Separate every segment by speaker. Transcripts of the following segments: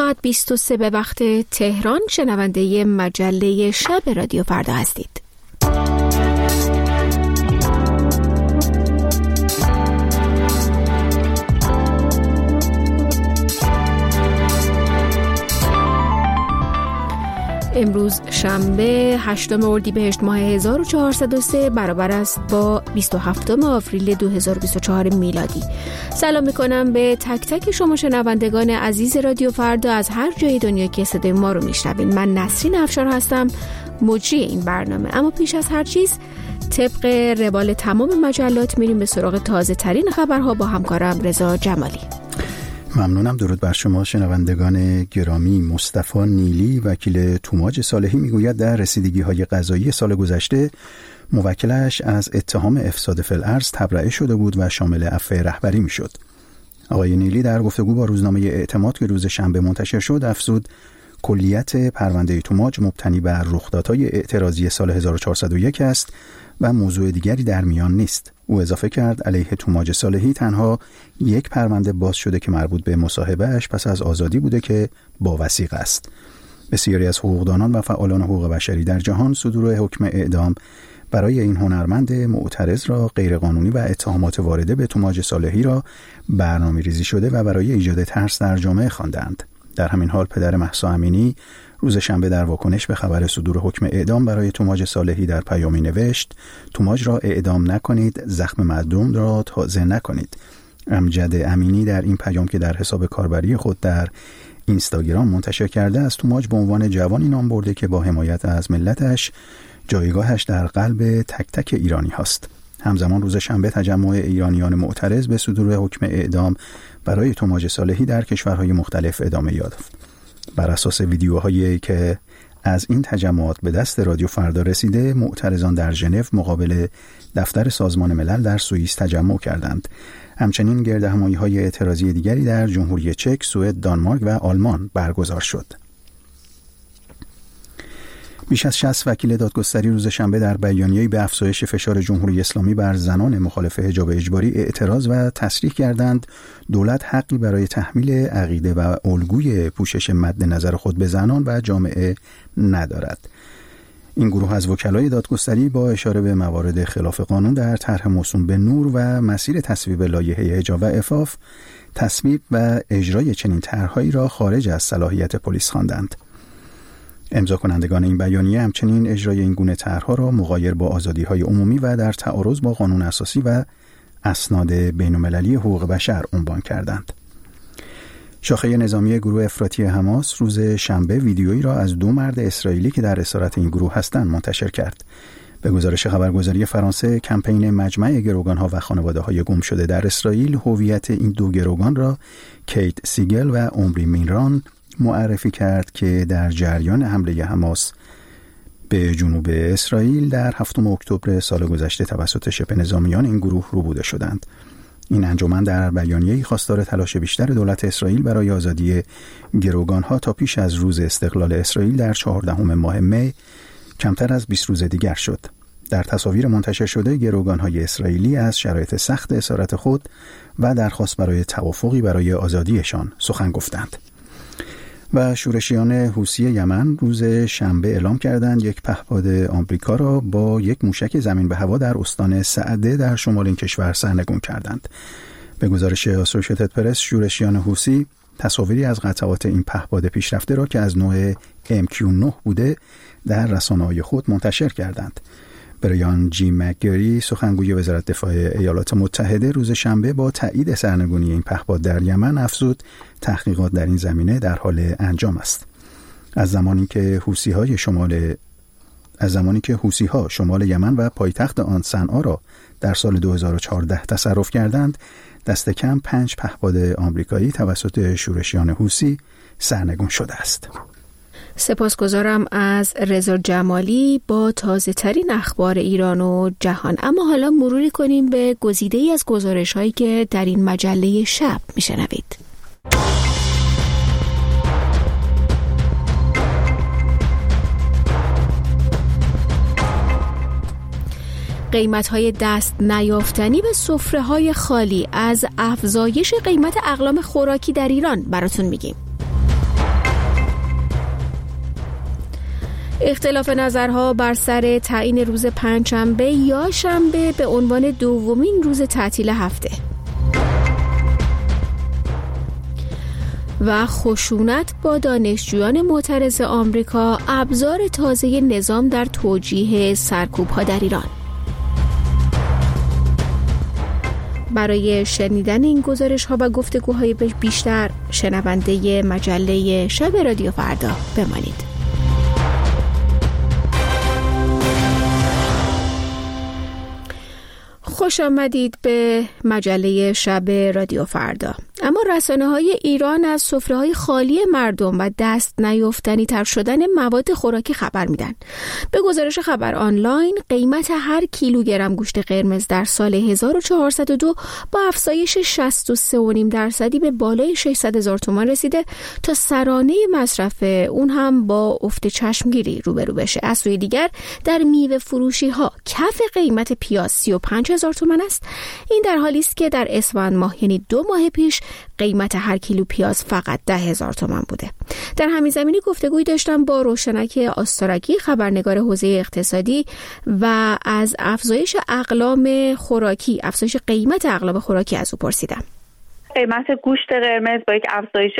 Speaker 1: ساعت 23 به وقت تهران شنونده مجله شب رادیو فردا هستید. امروز شنبه 8 اردیبهشت ماه 1403 برابر است با 27 آوریل 2024 میلادی. سلام میکنم به تک تک شما شنوندگان عزیز رادیو فردا از هر جای دنیا که صدای ما رو میشنوین. من نسرین افشار هستم، مجری این برنامه. اما پیش از هر چیز طبق روال تمام مجلات میریم به سراغ تازه ترین خبرها با همکارم رضا جمالی.
Speaker 2: ممنونم. درود بر شما شنوندگان گرامی. مصطفی نیلی وکیل توماج صالحی میگوید در رسیدگی‌های قضایی سال گذشته موکلش از اتهام افساد فی الارض تبرئه شده بود و شامل عفو رهبری میشد. آقای نیلی در گفتگو با روزنامه اعتماد که روز شنبه منتشر شد افزود کلیت پرونده توماج مبتنی بر رخدادهای اعتراضی سال 1401 است و موضوع دیگری در میان نیست. او اضافه کرد علیه توماج صالحی تنها یک پرونده باز شده که مربوط به مصاحبه‌اش پس از آزادی بوده که با وثیقه است. بسیاری از حقوقدانان و فعالان حقوق بشری در جهان صدور حکم اعدام برای این هنرمند معترض را غیرقانونی و اتهامات وارده به توماج صالحی را برنامه‌ریزی شده و برای ایجاد ترس در جامعه خواندند. در همین حال پدر مهسا امینی روز شنبه در واکنش به خبر صدور حکم اعدام برای توماج صالحی در پیامی نوشت: توماج را اعدام نکنید، زخم مردم را تازه نکنید. امجد امینی در این پیام که در حساب کاربری خود در اینستاگرام منتشر کرده از توماج به عنوان جوانی نام برده که با حمایت از ملتش جایگاهش در قلب تک تک ایرانی هاست. همزمان روز شنبه تجمع ایرانیان معترض به صدور حکم اعدام برای توماج صالحی در کشورهای مختلف ادامه یافت. بر اساس ویدیوهایی که از این تجمعات به دست رادیو فردا رسیده، معترضان در ژنو مقابل دفتر سازمان ملل در سوئیس تجمع کردند. همچنین گردهمایی‌های اعتراضی دیگری در جمهوری چک، سوئد، دانمارک و آلمان برگزار شد. بیش از 60 وکیل دادگستری روز شنبه در بیانیه‌ای به افزایش فشار جمهوری اسلامی بر زنان مخالف حجاب اجباری اعتراض و تصریح کردند دولت حقی برای تحمیل عقیده و الگوی پوشش مد نظر خود به زنان و جامعه ندارد. این گروه از وکلای دادگستری با اشاره به موارد خلاف قانون در طرح موسوم به نور و مسیر تصویب لایحه حجاب و عفاف، تصویب و اجرای چنین طرح‌هایی را خارج از صلاحیت پلیس خواندند. امضا کنندگان این بیانیه همچنین اجرای این گونه طرح‌ها را مغایر با آزادی‌های عمومی و در تعارض با قانون اساسی و اسناد بین‌المللی حقوق بشر عنوان کردند. شاخه نظامی گروه افراطی حماس روز شنبه ویدیویی را از 2 مرد اسرائیلی که در اسارت این گروه هستند منتشر کرد. به گزارش خبرگزاری فرانسه، کمپین مجمع گروگان‌ها و خانواده‌های گم شده در اسرائیل هویت این 2 گروگان را کیت سیگل و عمری مینران معرفی کرد که در جریان حمله حماس به جنوب اسرائیل در 7 اکتبر سال گذشته توسط شبه نظامیان این گروه روبوده شدند. این انجمن در بیانیه‌ای خواستار تلاش بیشتر دولت اسرائیل برای آزادی گروگان‌ها تا پیش از روز استقلال اسرائیل در 14 ماه می کمتر از 20 روز دیگر شد. در تصاویر منتشر شده گروگان‌های اسرائیلی از شرایط سخت اسارت خود و درخواست برای توافقی برای آزادیشان سخن گفتند. و شورشیان حوثی یمن روز شنبه اعلام کردند یک پهپاد آمریکا را با یک موشک زمین به هوا در استان سعده در شمال این کشور سرنگون کردند. به گزارش اسوسییتد پرس، شورشیان حوثی تصاویری از قطعات این پهپاد پیشرفته را که از نوع MQ-9 بوده در رسانه‌های خود منتشر کردند. بریان جی مکگری، سخنگوی وزارت دفاع ایالات متحده، روز شنبه با تایید سرنگونی این پهپاد در یمن افزود تحقیقات در این زمینه در حال انجام است. از زمانی که حوثی‌ها شمال یمن و پایتخت آن صنعا را در سال 2014 تصرف کردند، دست کم 5 پهپاد آمریکایی توسط شورشیان حوثی سرنگون شده است.
Speaker 1: سپاسگزارم از رضا جمالی با تازه ترین اخبار ایران و جهان. اما حالا مروری کنیم به گزیده‌ای از گزارش‌هایی که در این مجله شب میشنوید. قیمت‌های دست نیافتنی به سفره‌های خالی از افزایش قیمت اقلام خوراکی در ایران براتون میگیم. اختلاف نظرها بر سر تعیین روز پنجشنبه یا شنبه به عنوان دومین روز تعطیل هفته و خشونت با دانشجویان معترض آمریکا ابزار تازه نظام در توجیه سرکوب‌ها در ایران. برای شنیدن این گزارش‌ها و گفتگوهای بیشتر شنونده مجله شب رادیو فردا بمانید. خوش آمدید به مجله شب رادیو فردا. اما رسانه‌های ایران از سفره‌های خالی مردم و دست نیافتنی تر شدن مواد خوراکی خبر میدن. به گزارش خبر آنلاین قیمت هر کیلوگرم گوشت قرمز در سال 1402 با افزایش 63.5% به بالای 600,000 تومان رسیده تا سرانه مصرف اون هم با افت چشمگیری روبرو بشه. از سوی دیگر در میوه فروشی ها کف قیمت پیاز 35,000 تومان است. این در حالی است که در اسفند ماه یعنی 2 ماه پیش قیمت هر کیلو پیاز فقط 10,000 تومان بوده. در همین زمینه گفتگویی داشتم با روشنک آستارکی خبرنگار حوزه اقتصادی و از افزایش قیمت اقلام خوراکی از او پرسیدم.
Speaker 3: قیمت گوشت قرمز با یک افزایش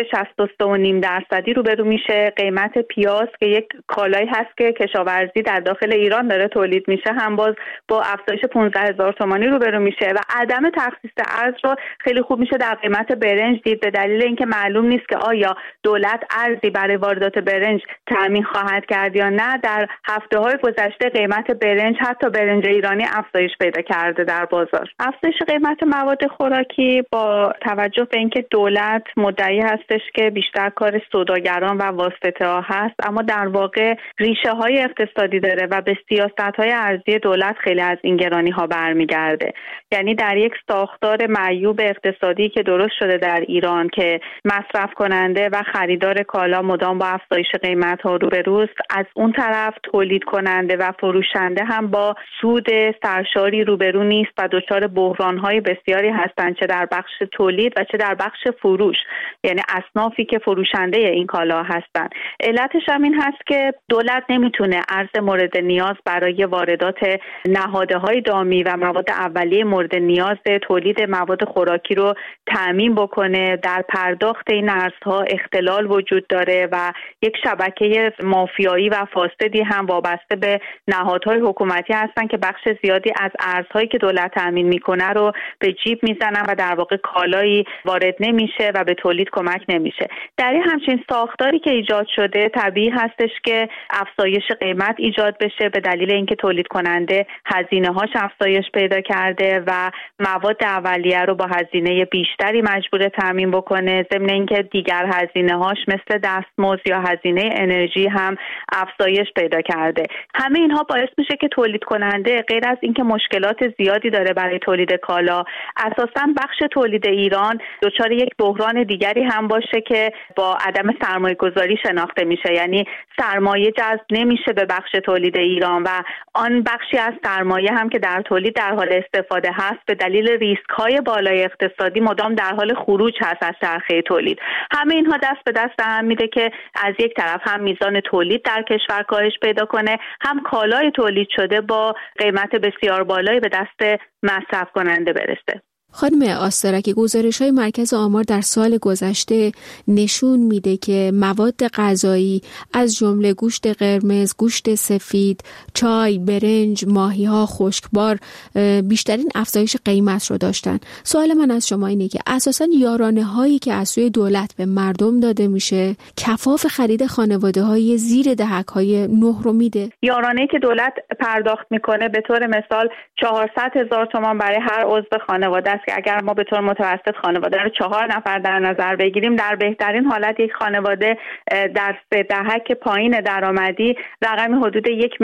Speaker 3: 63.5% روبرو میشه. قیمت پیاز که یک کالایی هست که کشاورزی در داخل ایران داره تولید میشه هم باز با افزایش 15,000 تومانی روبرو میشه و عدم تخصیص ارز رو خیلی خوب میشه در قیمت برنج دید، به دلیل اینکه معلوم نیست که آیا دولت ارزی برای واردات برنج تامین خواهد کرد یا نه. در هفته‌های گذشته قیمت برنج، حتی برنج ایرانی، افزایش پیدا کرده در بازار. افزایش قیمت مواد خوراکی با توجه به اینکه دولت مدعی هستش که بیشتر کار سوداگران و واسطه‌ها هست، اما در واقع ریشه های اقتصادی داره و به سیاست های ارزی دولت خیلی از این گرانی ها برمیگرده. یعنی در یک ساختار معیوب اقتصادی که درست شده در ایران که مصرف کننده و خریدار کالا مدام با افزایش قیمت ها روبروست، از اون طرف تولید کننده و فروشنده هم با سود سرشاری روبرو نیست و دچار بحران های بسیاری هستند، چه در بخش تولید و چه در بخش فروش، یعنی اصنافی که فروشنده این کالا هستن. علتش هم این هست که دولت نمیتونه ارز مورد نیاز برای واردات نهادهای دامی و مواد اولیه مورد نیاز تولید مواد خوراکی رو تامین بکنه. در پرداخت این ارزها اختلال وجود داره و یک شبکه مافیایی و فاسدی هم وابسته به نهادهای حکومتی هستن که بخش زیادی از ارزهایی که دولت تامین میکنه رو به جیب میزنن و در واقع کالایی وارد نمیشه و به تولید کمک نمیشه. در این همچین ساختاری که ایجاد شده طبیعی هستش که افزایش قیمت ایجاد بشه، به دلیل اینکه تولید کننده هزینه هاش افزایش پیدا کرده و مواد اولیه رو با هزینه بیشتری مجبور تامین بکنه، ضمن اینکه دیگر هزینه هاش مثل دستمزد یا هزینه انرژی هم افزایش پیدا کرده. همه اینها باعث میشه که تولید کننده غیر از اینکه مشکلات زیادی داره برای تولید کالا، اساساً بخش تولید ایران دچار یک بحران دیگری هم باشه که با عدم سرمایه گذاری شناخته میشه. یعنی سرمایه جذب نمیشه به بخش تولید ایران و آن بخشی از سرمایه هم که در تولید در حال استفاده هست به دلیل ریسک های بالای اقتصادی مدام در حال خروج هست از چرخه تولید. همه اینها دست به دست هم میده که از یک طرف هم میزان تولید در کشور کاهش پیدا کنه، هم کالای تولید شده با قیمت بسیار بالایی به دست مصرف کننده برسه.
Speaker 1: خانم آستارکی، گزارش‌های مرکز آمار در سال گذشته نشون میده که مواد غذایی از جمله گوشت قرمز، گوشت سفید، چای، برنج، ماهی‌ها، خشکبار بیشترین افزایش قیمت رو داشتن. سوال من از شما اینه که اساساً یارانه‌هایی که از سوی دولت به مردم داده میشه کفاف خرید خانواده‌های زیر دهک‌های 9 رو میده؟
Speaker 3: یارانه‌ای که دولت پرداخت میکنه به طور مثال 400,000 تومان برای هر عضو خانواده که اگر ما به طور متوسط خانواده رو 4 نفر در نظر بگیریم، در بهترین حالت یک خانواده در 3 دهک پایین درآمدی رقمی حدود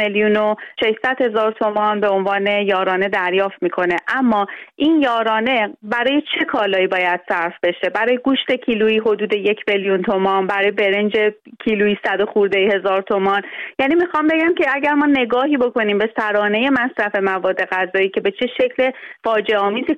Speaker 3: 1,600,000 تومان به عنوان یارانه دریافت میکنه. اما این یارانه برای چه کالایی باید صرف بشه؟ برای گوشت کیلویی حدود 1,000,000 تومان، برای برنج کیلویی 100 خورده هزار تومان. یعنی میخوام بگم که اگر ما نگاهی بکنیم به سرانه مصرف مواد غذایی که به چه شکل فاجعه آمیزی کاهش پیدا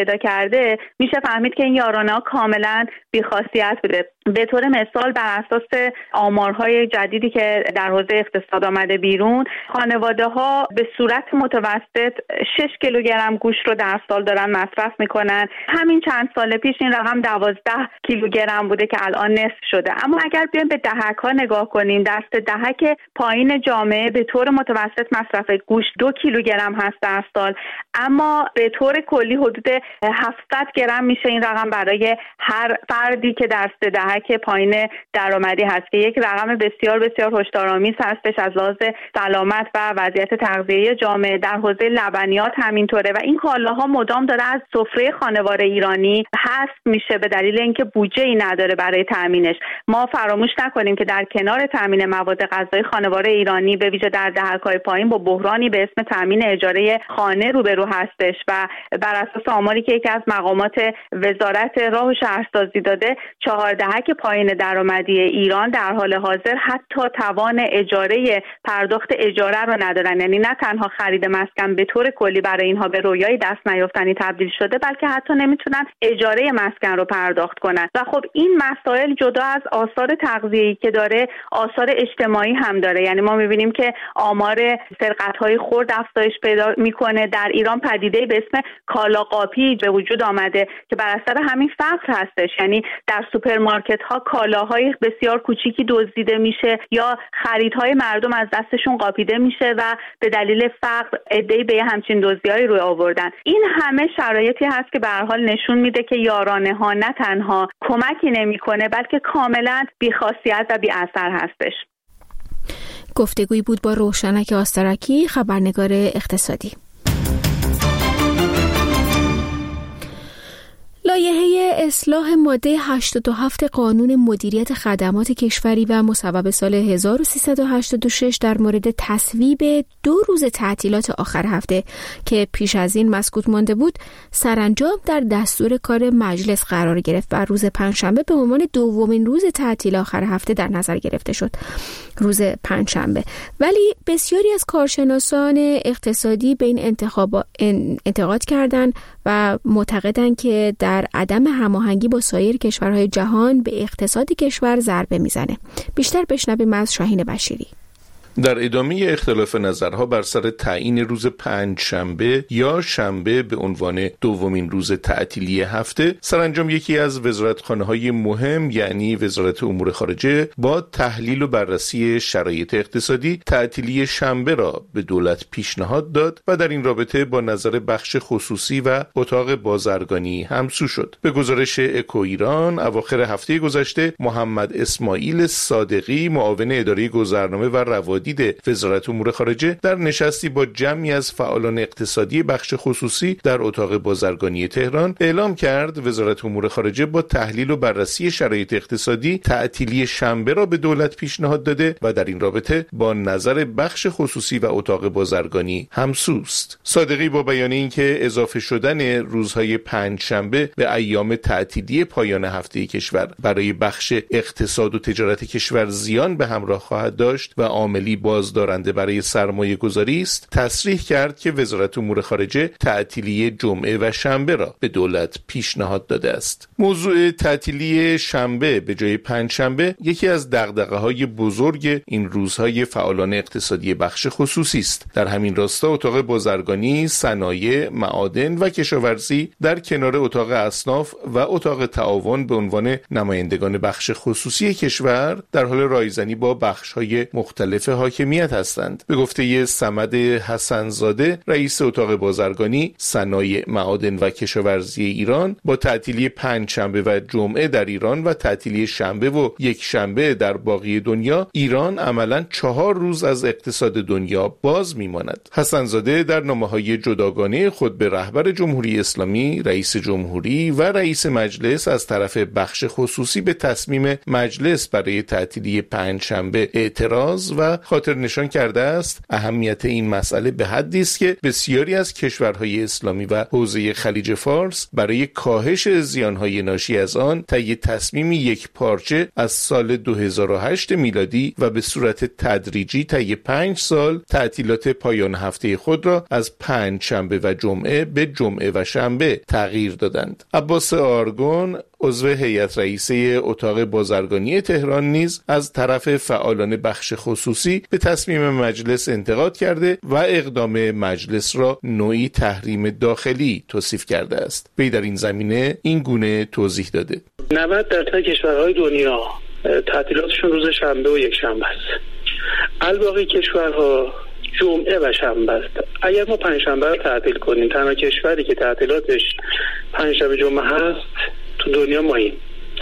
Speaker 3: پیدا کرده، میشه فهمید که این یارانه‌ها کاملا بی‌خاصیت بوده. به طور مثال بر اساس آمارهای جدیدی که در حوزه اقتصاد آمده بیرون، خانواده‌ها به صورت متوسط 6 کیلوگرم گوشت رو در سال دارن مصرف میکنن. همین چند سال پیش این رقم 12 کیلوگرم بوده که الان نصف شده. اما اگر بیایم به دهک‌ها نگاه کنیم، دست دهک پایین جامعه به طور متوسط مصرف گوشت 2 کیلوگرم هست در سال، اما به طور کلی حدود 700 گرم میشه این رقم برای هر فردی که دست دهک پایین درآمدی هست، که یک رقم بسیار بسیار هشدارآمیز هستش از لحاظ سلامت و وضعیت تغذیه جامعه. در حوزه لبنیات همینطوره و این کالاها مدام داره از سفره خانوار ایرانی حذف میشه به دلیل اینکه بودجه‌ای نداره برای تامینش. ما فراموش نکنیم که در کنار تامین مواد غذایی، خانوار ایرانی به ویژه در دهک‌های پایین با بحرانی به اسم تامین اجاره خانه روبرو هستش و بر اساس آماری که یکی از مقامات وزارت راه و شهرسازی داده، 4 دهک پایین درآمدی ایران در حال حاضر حتی توان اجاره پرداخت اجاره رو ندارن. یعنی نه تنها خرید مسکن به طور کلی برای اینها به رویای دست نیافتنی تبدیل شده، بلکه حتی نمیتونن اجاره مسکن رو پرداخت کنن. و خب این مسائل جدا از آثار تغذیه‌ای که داره، آثار اجتماعی هم داره. یعنی ما میبینیم که آمار سرقت‌های خرد افزایش پیدا میکنه. در ایران پدیده به اسم کالاقاپی به وجود آمده که بر اثر همین فقر هستش. یعنی در سوپرمارکت‌ها کالاهای بسیار کوچیکی دزدیده میشه یا خریدهای مردم از دستشون قاپیده میشه و به دلیل فقر عده‌ای به همچین دزدی‌هایی روی آوردن. این همه شرایطی هست که به هر حال نشون میده که یارانه‌ها نه تنها کمکی نمیکنه، بلکه کاملا بی‌خاصیت و بی‌اثر هستش.
Speaker 1: گفتگویی بود با روشنک آسترکی، خبرنگار اقتصادی. لایحه اصلاح ماده 87 قانون مدیریت خدمات کشوری و مصوب سال 1386 در مورد تصویب 2 روز تعطیلات آخر هفته که پیش از این مسکوت مانده بود، سرانجام در دستور کار مجلس قرار گرفت و روز پنجشنبه به عنوان دومین روز تعطیل آخر هفته در نظر گرفته شد. روز پنجشنبه. ولی بسیاری از کارشناسان اقتصادی به این انتقاد کردند و معتقدند که در عدم هماهنگی با سایر کشورهای جهان به اقتصاد کشور ضربه میزنه. بیشتر بشنویم از شاهین بشیری.
Speaker 4: در ادامه اختلاف نظرها بر سر تعیین روز پنجشنبه یا شنبه به عنوان دومین روز تعطیلی هفته، سرانجام یکی از وزارتخانه‌های مهم یعنی وزارت امور خارجه با تحلیل و بررسی شرایط اقتصادی تعطیلی شنبه را به دولت پیشنهاد داد و در این رابطه با نظر بخش خصوصی و اتاق بازرگانی همسو شد. به گزارش اکو ایران، اواخر هفته گذشته محمد اسماعیل صادقی، معاون اداره گذرنامه و روادید وزارت امور خارجه، در نشستی با جمعی از فعالان اقتصادی بخش خصوصی در اتاق بازرگانی تهران اعلام کرد وزارت امور خارجه با تحلیل و بررسی شرایط اقتصادی تعطیلی شنبه را به دولت پیشنهاد داده و در این رابطه با نظر بخش خصوصی و اتاق بازرگانی همسوست. صادقی با بیان اینکه اضافه شدن روزهای پنجشنبه به ایام تعطیلی پایان هفته کشور برای بخش اقتصاد و تجارت کشور زیان به همراه خواهد داشت و عاملی بازدارنده برای سرمایه گذاری است، تصریح کرد که وزارت امور خارجه تعطیلی جمعه و شنبه را به دولت پیشنهاد داده است. موضوع تعطیلی شنبه به جای پنجشنبه یکی از دغدغه‌های بزرگ این روزهای فعالان اقتصادی بخش خصوصی است. در همین راستا اتاق بازرگانی، صنایع، معادن و کشاورزی در کنار اتاق اصناف و اتاق تعاون به عنوان نمایندگان بخش خصوصی کشور در حال رایزنی با بخش‌های مختلف حاکمیت هستند. به گفته صمد حسن‌زاده، رئیس اتاق بازرگانی، صنایع، معادن و کشاورزی ایران، با تعطیلی پنجشنبه و جمعه در ایران و تعطیلی شنبه و یک شنبه در باقی دنیا، ایران عملاً 4 روز از اقتصاد دنیا باز میماند. حسن‌زاده در نامه‌های جداگانه خود به رهبر جمهوری اسلامی، رئیس جمهوری و رئیس مجلس از طرف بخش خصوصی به تصمیم مجلس برای تعطیلی پنجشنبه اعتراض و خاطر نشان کرده است اهمیت این مسئله به حدی است که بسیاری از کشورهای اسلامی و حوزه خلیج فارس برای کاهش زیانهای ناشی از آن طی تصمیمی یک پارچه از سال 2008 میلادی و به صورت تدریجی طی 5 سال تعطیلات پایان هفته خود را از 5 شنبه و جمعه به جمعه و شنبه تغییر دادند. عباس آرگون عضو هیئت رئیسه اتاق بازرگانی تهران نیز از طرف فعالان بخش خصوصی به تصمیم مجلس انتقاد کرده و اقدام مجلس را نوعی تحریم داخلی توصیف کرده است. وی در این زمینه این گونه توضیح داده:
Speaker 5: 90% کشورهای دنیا تعطیلاتشون روز شنبه و یک شنبه است. الباقی کشورها جمعه و شنبه است. اگر ما پنجشنبه رو تعطیل کنیم، تنها کشوری که تعطیلاتش پنجشنبه جمعه هست تو دنیا ماییم.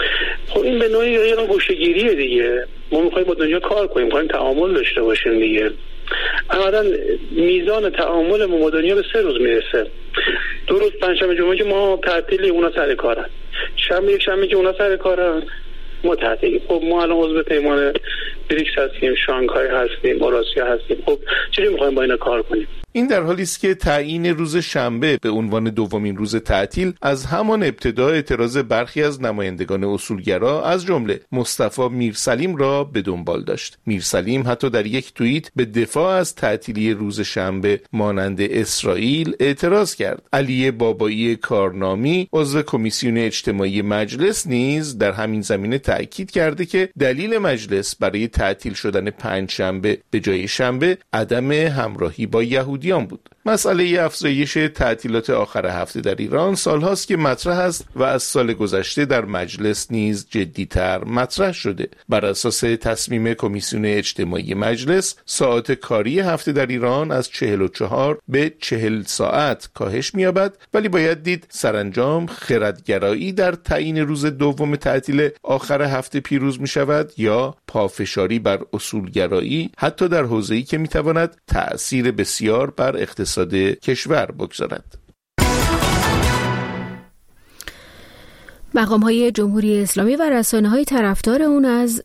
Speaker 5: خب این به نوعی یه نوع گوشه‌گیریه دیگه. ما می‌خوایم با دنیا کار کنیم، می‌خوایم تعامل داشته باشیم دیگه. عملاً میزان تعامل ما با دنیا به 3 روز میرسه. 2 روز پنجشنبه جمعه که ما تعطیلی، اونا سر کارن. شنبه یک شنبه که اونا سر کارن ما تعطیلی. خب ما الان عضو پیمان بریکس هستیم، شانگهای هستیم، اوراسیا هستیم. خب چجوری می‌خوایم با اینا کار کنیم؟
Speaker 4: این در حالی است که تعیین روز شنبه به عنوان دومین روز تعطیل از همان ابتدا اعتراض برخی از نمایندگان اصولگرا از جمله مصطفی میرسلیم را به دنبال داشت. میرسلیم حتی در یک توییت به دفاع از تعطیلی روز شنبه مانند اسرائیل اعتراض کرد. علی بابایی کارنامی عضو کمیسیون اجتماعی مجلس نیز در همین زمینه تأکید کرده که دلیل مجلس برای تعطیل شدن 5 شنبه به جای شنبه عدم همراهی با یهودیان بود. مسئله افزایش تعطیلات آخر هفته در ایران سالهاست که مطرح است و از سال گذشته در مجلس نیز جدی‌تر مطرح شده. بر اساس تصمیم کمیسیون اجتماعی مجلس، ساعات کاری هفته در ایران از 44 به 40 ساعت کاهش می‌یابد، ولی باید دید سرانجام خردگرایی در تعیین روز دوم تعطیل آخر هفته پیروز می‌شود یا پافشاری بر اصولگرایی، حتی در حوزه‌ای که می‌تواند تأثیر بسیار بر اقتصاد کشور بگذارد.
Speaker 1: مقام‌های جمهوری اسلامی و رسانه‌های طرفدار اون از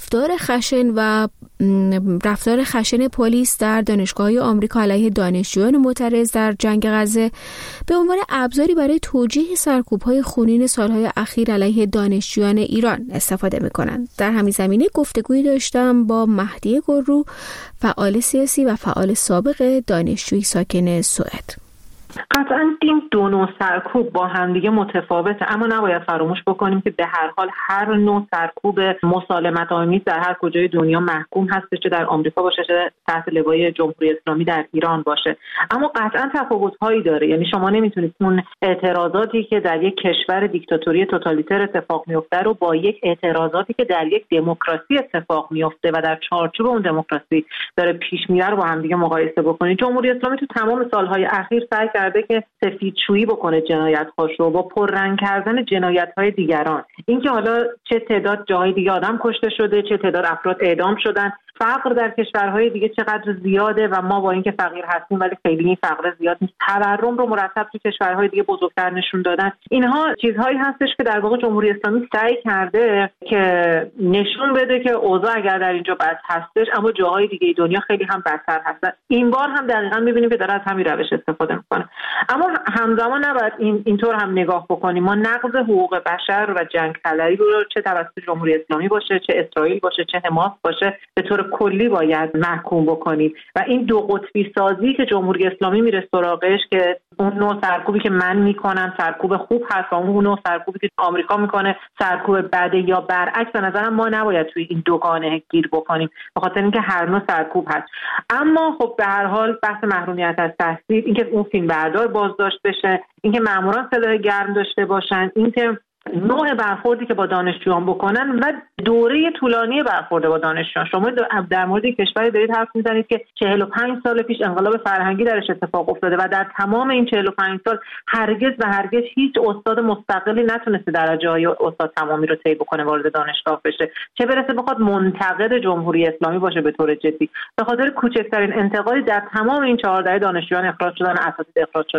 Speaker 1: رفتار خشن پلیس در دانشگاه‌های آمریکا علیه دانشجویان معترض در جنگ غزه به عنوان ابزاری برای توجیه سرکوب‌های خونین سالهای اخیر علیه دانشجویان ایران استفاده می‌کنند. در همین زمینه گفتگویی داشتم با مهدی گرو، فعال سیاسی و فعال سابق دانشجویی ساکن سوئد.
Speaker 6: قطعاً این دو نوع سرکوب با همدیگه متفاوته، اما نباید فراموش بکنیم که به هر حال هر نوع سرکوب مسالمت آمیز در هر کجای دنیا محکوم هست، چه در آمریکا باشه چه تحت لوای جمهوری اسلامی در ایران باشه. اما قطعاً تفاوت‌هایی داره. یعنی شما نمیتونید اون اعتراضاتی که در یک کشور دیکتاتوری توتالیتر اتفاق میفته رو با یک اعتراضاتی که در یک دموکراسی اتفاق میفته و در چارچوب اون دموکراسی داره پیش میره با همدیگه مقایسه بکنید. جمهوری اسلامی تو تمام سالهای اخیر سعی کرده که سفیدشویی بکنه جنایت‌هاش رو با پررنگ کردن جنایت‌های دیگران. اینکه حالا چه تعداد جاهای دیگه آدم کشته شده، چه تعداد افراد اعدام شدن، فقر در کشورهای دیگه چقدر زیاده و ما با اینکه فقیر هستیم ولی خیلی این فقر زیاد نیست، تورم رو مرتب تو کشورهای دیگه بزرگتر نشون دادن. اینها چیزهایی هستش که در واقع جمهوری اسلامی سعی کرده که نشون بده که اوضاع اگر در اینجا بد هستش اما جاهای دیگه دنیا خیلی هم بدتر هستن. این بار هم دقیقاً می‌بینیم که داره از همین روش استفاده می‌کنه. اما همزمان نباید اینطور هم نگاه بکنیم. ما نقض حقوق بشر و جنگ طلبی رو چه توسط جمهوری اسلامی باشه، چه اسرائیل باشه، چه حماس باشه، به طور کلی باید محکوم بکنیم و این دو قطبی سازی که جمهوری اسلامی میره سراغش که اون نوع سرکوبی که من میکنم سرکوب خوب هست و اون نوع سرکوبی که آمریکا میکنه سرکوب بده یا برعکس، به نظرم ما نباید توی این دوگانه گیر بکنیم به خاطر اینکه هر نوع سرکوب هست. اما خب به هر حال بحث محرومیت از تحصیل، اینکه اون فیلم بردار بازداشت بشه، اینکه ماموران سلاح گرم داشته باشن، اینکه نوع برخوردی که با دانشجویان بکنن و دوره طولانی برخورد با دانشجویان. شما در مورد کشوری دارید حرف میزنید که 45 سال پیش انقلاب فرهنگی درش اتفاق افتاده و در تمام این 45 سال هرگز هیچ استاد مستقلی نتونسته درجه‌های استاد تمامی رو طی بکنه وارد دانشگاه بشه، چه برسه بخواد منتقد جمهوری اسلامی باشه به طور جدی. به خاطر کوچکترین انتقادی در تمام این 4 دهه دانشجویان اخراج شدن، اساتید اخراج شدن.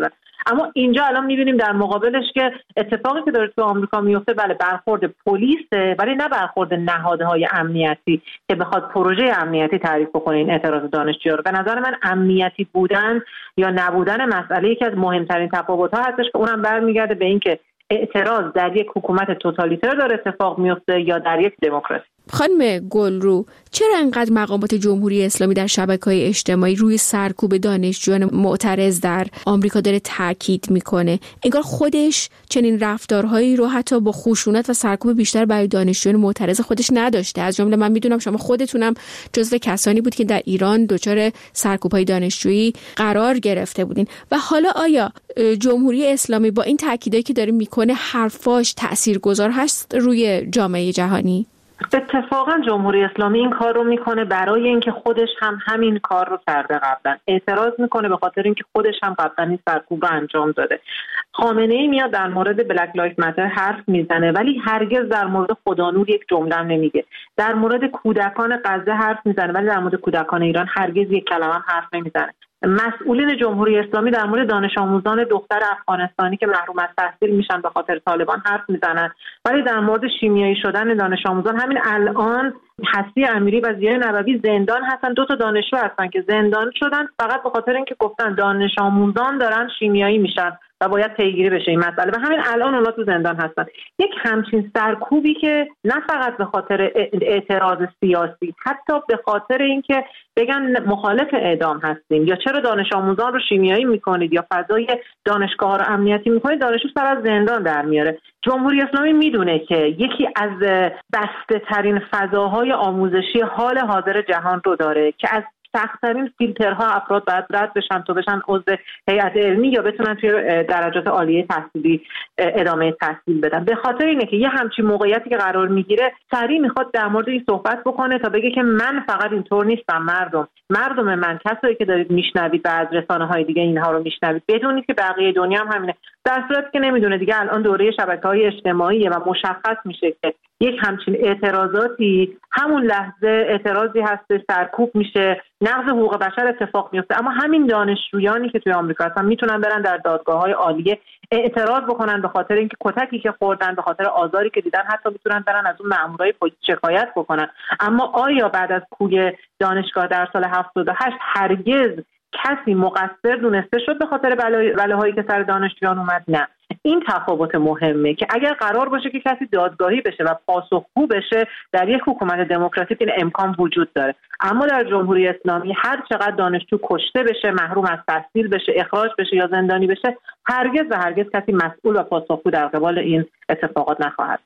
Speaker 6: اما اینجا الان می‌بینیم در مقابلش که اتفاقی که داره تو آمریکا میفته بله برخورد پلیسه، ولی نه برخورد نهادهای امنیتی که بخواد پروژه امنیتی تعریف بکنه این اعتراض دانشجویان رو. به نظر من امنیتی بودن یا نبودن مسئله یکی از مهمترین تفاوت‌ها هستش که اونم برمیگرده به اینکه اعتراض در یک حکومت توتالیتر داره اتفاق میفته یا در یک دموکراسی.
Speaker 1: خانم گلرو، چرا انقدر مقامات جمهوری اسلامی در شبکه‌های اجتماعی روی سرکوب دانشجویان معترض در آمریکا داره تاکید میکنه؟ انگار خودش چنین رفتارهایی رو حتی با خشونت و سرکوب بیشتر برای دانشجویان معترض خودش نداشته. از جمله من میدونم شما خودتونم جزو کسانی بود که در ایران دچار سرکوب‌های دانشجویی قرار گرفته بودین و حالا آیا جمهوری اسلامی با این تاکیدایی که داره میکنه حرفاش تاثیرگذار هست روی جامعه جهانی؟
Speaker 6: اتفاقا جمهوری اسلامی این کار رو میکنه برای اینکه خودش هم همین کار رو کرده قبلا. اعتراض میکنه به خاطر اینکه خودش هم قبلا این سرکوب رو انجام داده. خامنه‌ای میاد در مورد بلک لایف ماتر حرف میزنه ولی هرگز در مورد خدانور یک جمله هم نمیگه. در مورد کودکان غزه حرف میزنه ولی در مورد کودکان ایران هرگز یک کلمه هم حرف نمیزنه. مسئولین جمهوری اسلامی در مورد دانش آموزان دختر افغانستانی که محروم از تحصیل میشن به خاطر طالبان حرف میزنن، ولی در مورد شیمیایی شدن دانش آموزان همین الان هستی امیری و ضیای نبوی زندان هستن. 2 تا دانشجو هستن که زندان شدن فقط به خاطر اینکه گفتن دانش آموزان دارن شیمیایی میشن و باید پیگیری بشه این مسئله و همین الان اونا تو زندان هستن. یک همچین سرکوبی که نه فقط به خاطر اعتراض سیاسی، حتی به خاطر اینکه بگن مخالف اعدام هستیم یا چرا دانش آموزان رو شیمیایی میکنید یا فضای دانشگاه رو امنیتی میکنید، دانشجو سر از زندان در میاره. جمهوری اسلامی میدونه که یکی از بسته ترین فضاهای آموزشی حال حاضر جهان رو داره که از سخت‌ترین فیلترها افراد باید رد بشن تا بشن عضو هیئت علمی یا بتونن توی درجات عالیه تحصیلی ادامه تحصیل بدن. به خاطر اینه که یه همچین موقعیتی که قرار میگیره سریع میخواد در مورد این صحبت بکنه تا بگه که من فقط اینطور نیستم، مردم من، کسایی که دارید میشنوید و از رسانه‌های دیگه اینها رو میشنوید بدونید که بقیه دنیا هم همینه. در صورتی که نمیدونه دیگه الان دوره شبکه‌های اجتماعی و مشخص میشه که یک همچین اعتراضاتی همون لحظه اعتراضی هست، سرکوب میشه، نقض حقوق بشر اتفاق میفته. اما همین دانشجویانی که توی آمریکا هستن میتونن برن در دادگاه‌های عالیه اعتراض بکنن به خاطر اینکه کتکی که خوردن، به خاطر آزاری که دیدن، حتی میتونن برن از اون مامورای پلیس شکایت بکنن. اما آیا بعد از کوی دانشگاه در سال 78 هرگز کسی مقصر دونسته شد به خاطر بلاهایی که سر دانشجویان اومد؟ نه. این تفاوت مهمه که اگر قرار باشه که کسی دادگاهی بشه و پاسخگو بشه در یک حکومت دموکراتیک این امکان وجود داره، اما در جمهوری اسلامی هر چقدر دانشجو کشته بشه، محروم از تحصیل بشه، اخراج بشه یا زندانی بشه، هرگز و هرگز کسی مسئول و پاسخگو در قبال این اتفاقات نخواهد.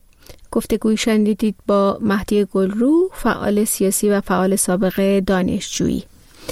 Speaker 1: گفتگوی شنیدید با مهدی گلرو، فعال سیاسی و فعال سابق دانشجویی.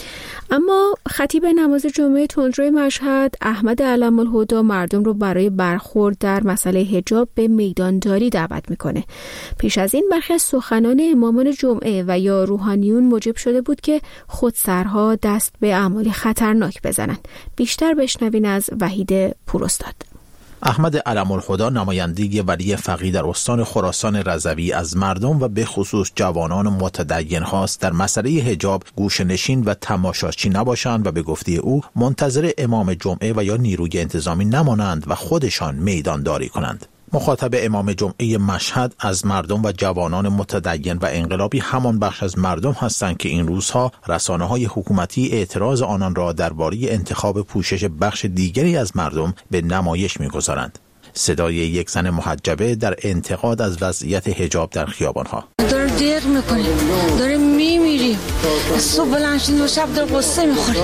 Speaker 1: اما خطیب نماز جمعه تندروی مشهد احمد علم‌الهدی مردم رو برای برخورد در مسئله حجاب به میدانداری دعوت میکنه. پیش از این برخی از سخنان امامان جمعه و یا روحانیون موجب شده بود که خودسرها دست به اعمال خطرناک بزنند. بیشتر بشنوین از وحید پوراستاد.
Speaker 7: احمد علم‌الهدی نماینده ولی فقیه در استان خراسان رضوی از مردم و به خصوص جوانان متدین خواست در مسئله حجاب گوشه‌نشین و تماشاچی نباشند و به گفته او منتظر امام جمعه و یا نیروی انتظامی نمانند و خودشان میدانداری کنند. مخاطب امام جمعه مشهد از مردم و جوانان متدین و انقلابی همان بخش از مردم هستند که این روزها رسانه‌های حکومتی اعتراض آنان را درباره انتخاب پوشش بخش دیگری از مردم به نمایش می‌گذارند. صدای یک زن محجبه در انتقاد از وضعیت حجاب در خیابان‌ها.
Speaker 8: داره دق می‌کنه، داره می‌میریم، صبح بلند شدیم و شب در قصه می‌خوریم.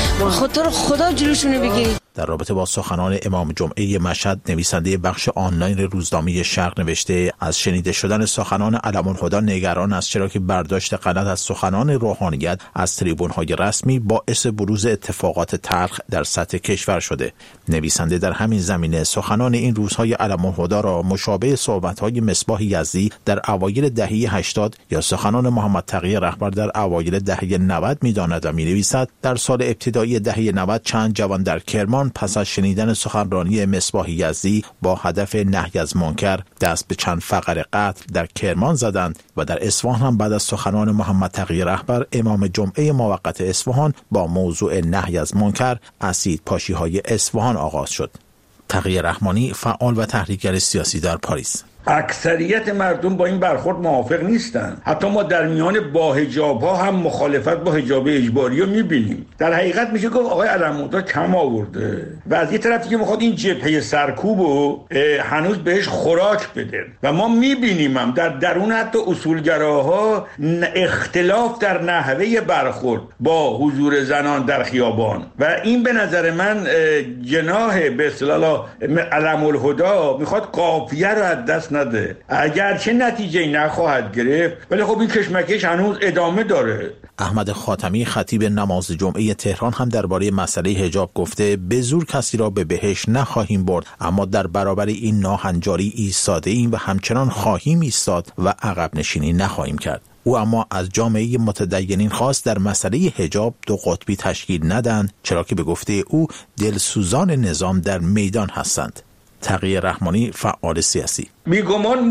Speaker 8: خدا جلوشونو بگیرید.
Speaker 7: در رابطه با سخنان امام جمعه مشهد، نویسنده بخش آنلاین روزنامه شرق نوشته از شنیده شدن سخنان علم‌الهدی نگران است، چرا که برداشت غلط از سخنان روحانیت از تریبون‌های رسمی باعث بروز اتفاقات تلخ در سطح کشور شده. نویسنده در همین زمینه سخنان این روزهای علم‌الهدی را مشابه صحبت‌های مصباح یزدی در اوایل دهه 80 یا سخنان محمد تقی رهبر در اوایل دهه 90 می‌داند و می‌نویسد در سال ابتدایی دهه 90 چند جوان در کرمان دانشمندان پس از شنیدن سخنرانی مصباح یزدی با هدف نهی از منکر دست به چند فقره قتل در کرمان زدند و در اصفهان هم بعد از سخنان محمد تقی رهبر امام جمعه موقت اصفهان با موضوع نهی از منکر اسید پاشی‌های اصفهان آغاز شد. تقی رحمانی فعال و تحریکگر سیاسی در پاریس:
Speaker 9: اکثریت مردم با این برخورد موافق نیستن. حتی ما در میان با حجاب‌ها هم مخالفت با حجاب اجباری رو می‌بینیم. در حقیقت میشه گفت آقای علم‌الهدا کم آورده و از یه طرفی که میخواد این جبهه سرکوب رو هنوز بهش خوراک بده و ما می‌بینیم هم در درون حتی اصولگراها اختلاف در نحوه برخورد با حضور زنان در خیابان و این به نظر من جناح به اصطلاح علم‌الهدا میخواد قافیه رو از دست نده، اگرچه نتیجه نخواهد گرفت ولی خب این کشمکش هنوز ادامه داره.
Speaker 7: احمد خاتمی خطیب نماز جمعه تهران هم درباره مسئله حجاب گفته به زور کسی را به بهشت نخواهیم برد، اما در برابر این ناهنجاری ایستاده ایم و همچنان خواهیم ایستاد و عقب نشینی نخواهیم کرد. او اما از جامعه متدینین خواست در مسئله حجاب دو قطبی تشکیل ندن، چرا که به گفته او دلسوزان نظام در میدان هستند. تقی رحمانی فعال سیاسی:
Speaker 9: بیگمان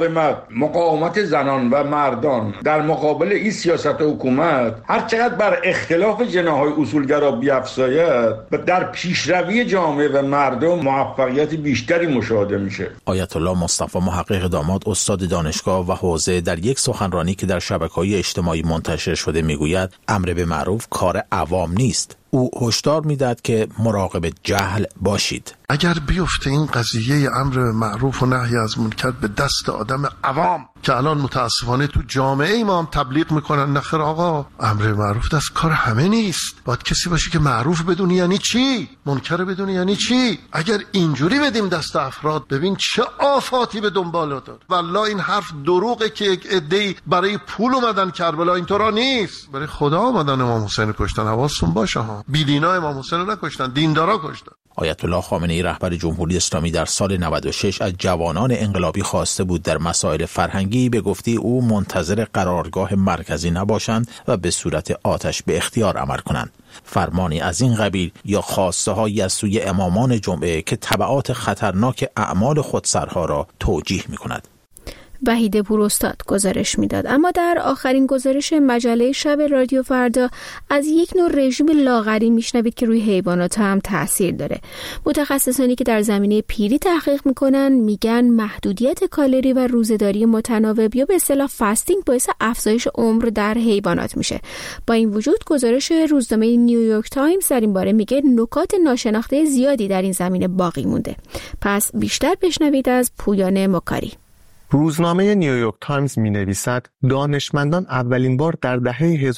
Speaker 9: مقاومت زنان و مردان در مقابل این سیاست حکومت هر چقدر بر اختلاف جناح‌های اصولگرا بیفزاید و در پیشروی جامعه و مردم موفقیت بیشتری مشاهده میشه.
Speaker 7: آیت الله مصطفی محقق داماد استاد دانشگاه و حوزه در یک سخنرانی که در شبکه‌های اجتماعی منتشر شده میگوید امر به معروف کار عوام نیست. او هشدار میداد که مراقب جهل باشید.
Speaker 10: اگر بیفته این قضیه امر به معروف و نهی از منکر به دست آدم عوام که الان متاسفانه تو جامعه ما هم تبلیغ میکنن نخیر آقا امر به معروف دست کار همه نیست، باید کسی باشه که معروف بدونی یعنی چی، منکر بدونی یعنی چی. اگر اینجوری بدیم دست افراد ببین چه آفاتی به دنبال داد. والله این حرف دروغه که یک عده‌ای برای پول اومدن کربلا، اینطورا نیست. برای خدا اومدن امام حسین کشتن، حواستون باشه ها. بیدینا امام حسین رو نکشتن، دیندارا کشتن.
Speaker 7: آیت الله خامنه‌ای رهبر جمهوری اسلامی در سال 96 از جوانان انقلابی خواسته بود در مسائل فرهنگی به گفته او منتظر قرارگاه مرکزی نباشند و به صورت آتش به اختیار عمل کنند. فرمانی از این قبیل یا خواسته‌هایی از سوی امامان جمعه که تبعات خطرناک اعمال خودسرها را توجیه می‌کند.
Speaker 1: وحید پوراستاد گزارش میداد. اما در آخرین گزارش مجله شب رادیو فردا از یک نوع رژیم لاغری میشنوید که روی حیوانات هم تاثیر داره. متخصصانی که در زمینه پیری تحقیق میکنن میگن محدودیت کالری و روزه‌داری متناوب یا به اصطلاح فاستینگ باعث افزایش عمر در حیوانات میشه. با این وجود گزارش روزنامه نیویورک تایمز در این باره میگه نکات ناشناخته زیادی در این زمینه باقی مونده. پس بیشتر بشنوید از پویان مکاری.
Speaker 11: روزنامه نیویورک تایمز می نویسد دانشمندان اولین بار در دهه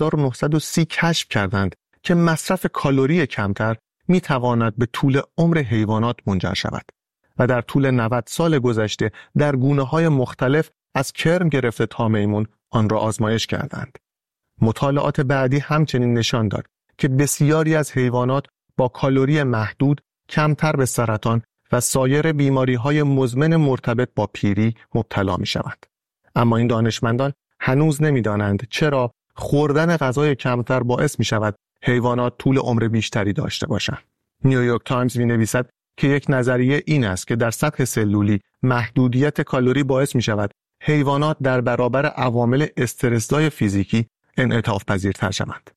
Speaker 11: 1930 کشف کردند که مصرف کالری کمتر می تواند به طول عمر حیوانات منجر شود و در طول 90 سال گذشته در گونه‌های مختلف از کرم گرفته تا میمون آن را آزمایش کردند. مطالعات بعدی همچنین نشان داد که بسیاری از حیوانات با کالری محدود کمتر به سرطان و سایر بیماری‌های مزمن مرتبط با پیری مبتلا می‌شوند. اما این دانشمندان هنوز نمی‌دانند چرا خوردن غذای کمتر باعث می‌شود حیوانات طول عمر بیشتری داشته باشند. نیویورک تایمز می‌نویسد که یک نظریه این است که در سطح سلولی محدودیت کالری باعث می‌شود حیوانات در برابر عوامل استرس‌زای فیزیکی انعطاف پذیرتر شوند.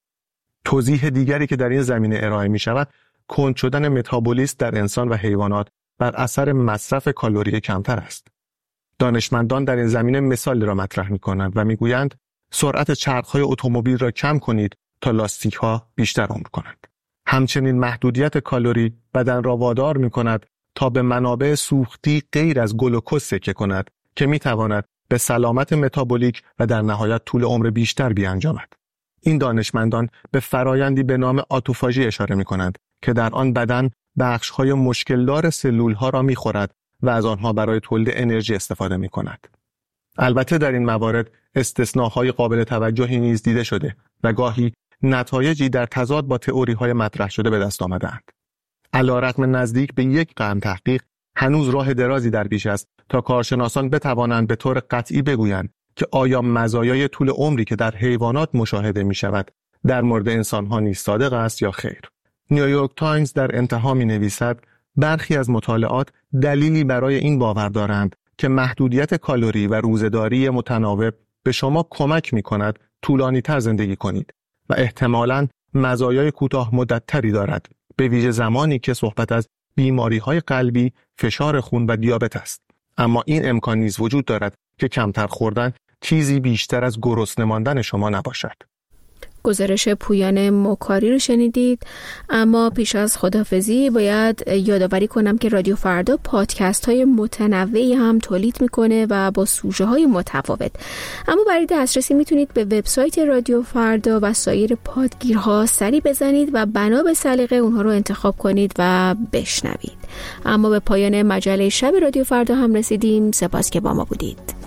Speaker 11: توضیح دیگری که در این زمینه ارائه می‌شود کند شدن متابولیسم در انسان و حیوانات بر اثر مصرف کالری کمتر است. دانشمندان در این زمینه مثالی را مطرح می‌کنند و می‌گویند سرعت چرخ‌های اتومبیل را کم کنید تا لاستیک‌ها بیشتر عمر کنند. همچنین محدودیت کالری بدن را وادار می‌کند تا به منابع سوختی غیر از گلوکز تکیه کند که می‌تواند به سلامت متابولیک و در نهایت طول عمر بیشتر بیانجامد. این دانشمندان به فرایندی به نام آتوفاژی اشاره می‌کنند که در آن بدن بخش‌های مشکلدار سلول‌ها را می‌خورد و از آنها برای تولید انرژی استفاده می‌کند. البته در این موارد استثناء‌های قابل توجهی نیز دیده شده و گاهی نتایجی در تضاد با تئوری‌های مطرح شده به دست آمده‌اند. علی‌رغم نزدیک به یک قرن تحقیق، هنوز راه درازی در پیش است تا کارشناسان بتوانند به طور قطعی بگویند که آیا مزایای طول عمری که در حیوانات مشاهده می‌شود در مورد انسان‌ها نیز صادق است یا خیر. نیویورک تایمز در انتها می‌نویسد برخی از مطالعات دلیلی برای این باور دارند که محدودیت کالری و روزه‌داری متناوب به شما کمک می‌کند طولانی‌تر زندگی کنید و احتمالاً مزایای کوتاه مدت‌تری دارد، به ویژه زمانی که صحبت از بیماری‌های قلبی، فشار خون و دیابت است. اما این امکان نیز وجود دارد که کمتر خوردن چیزی بیشتر از گرسنه ماندن شما نباشد.
Speaker 1: گزارش پویان مکاری رو شنیدید. اما پیش از خداحافظی باید یادآوری کنم که رادیو فردا پادکست های متنوعی هم تولید میکنه و با سوژه های متفاوت. اما برای دسترسی میتونید به وبسایت رادیو فردا و سایر پادگیرها سری بزنید و بنا به سلیقه اونها رو انتخاب کنید و بشنوید. اما به پایان مجله شب رادیو فردا هم رسیدیم. سپاس که با ما بودید.